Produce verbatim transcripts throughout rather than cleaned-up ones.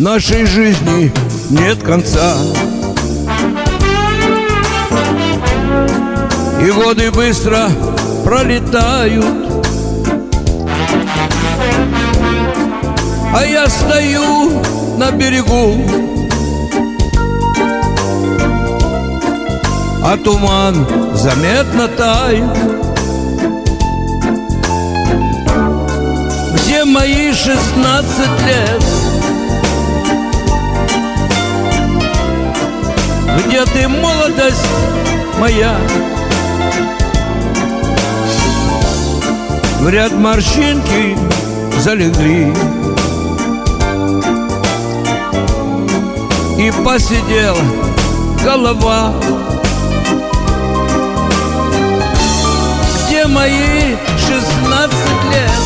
нашей жизни нет конца. И годы быстро пролетают, а я стою на берегу, а туман заметно тает. Где мои шестнадцать лет? Где ты, молодость моя? В ряд морщинки залегли, и посидела голова. Где мои шестнадцать лет?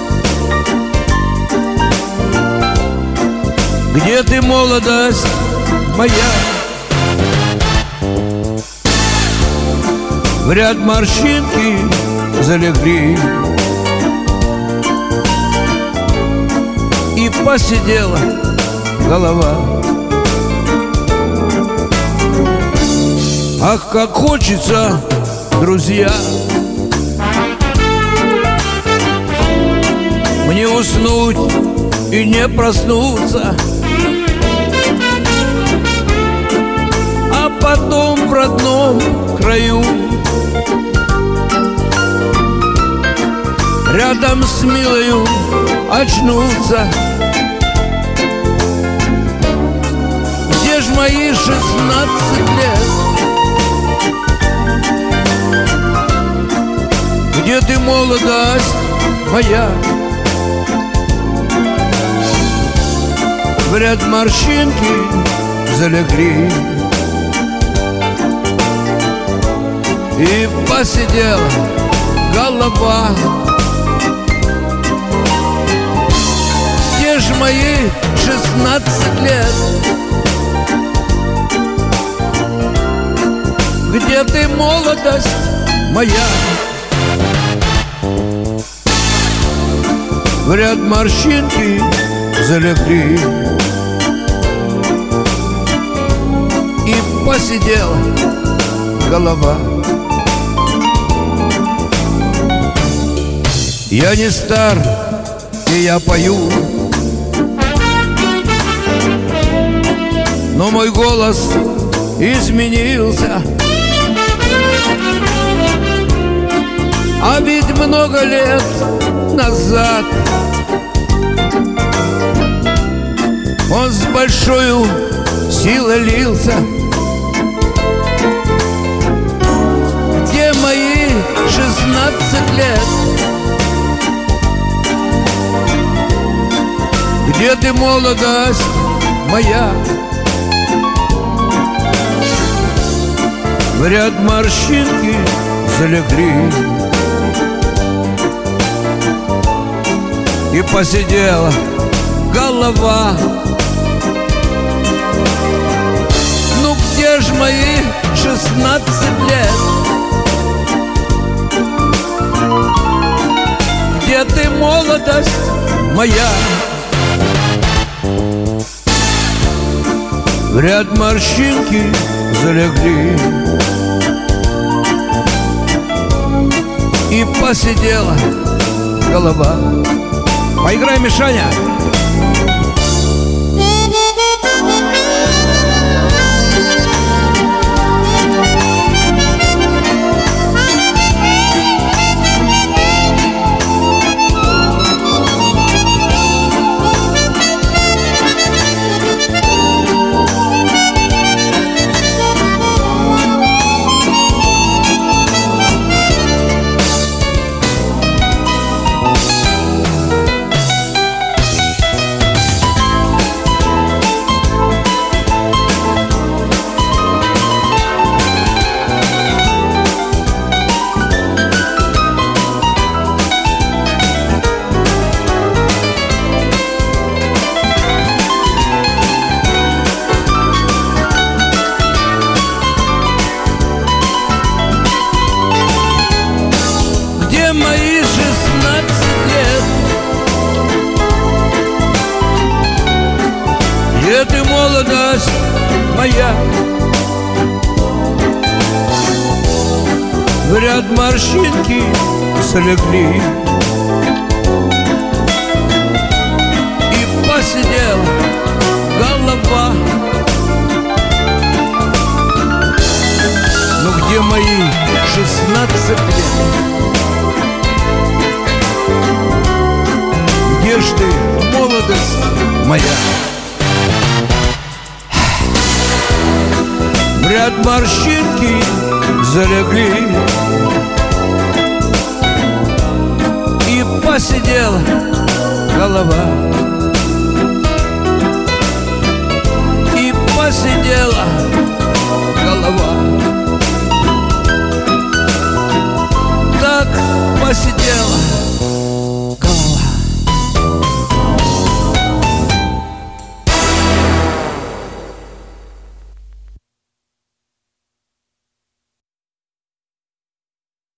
Где ты, молодость моя? В ряд морщинки залегли, и посидела голова. Ах, как хочется, друзья, мне уснуть и не проснуться, а потом в родном краю рядом с милою очнуться. Где ж мои шестнадцать лет? Где ты, молодость моя? В ряд морщинки залегли, и посидела голова. Где ж мои шестнадцать лет? Где ты, молодость моя? В ряд морщинки залегли, и посидела голова. Я не стар, и я пою, но мой голос изменился. А ведь много лет назад он с большою силой лился. Где мои шестнадцать лет? Где ты, молодость моя? В ряд морщинки залегли, и посидела голова. Ну где ж мои шестнадцать лет? Где ты, молодость моя? В ряд морщинки залегли, и посидела голова. Поиграем, Мишаня! моя. В ряд морщинки слегли, и посидела голова. Ну где мои шестнадцать лет? Где ж ты, молодость моя? В ряд морщинки залегли, и посидела голова, и посидела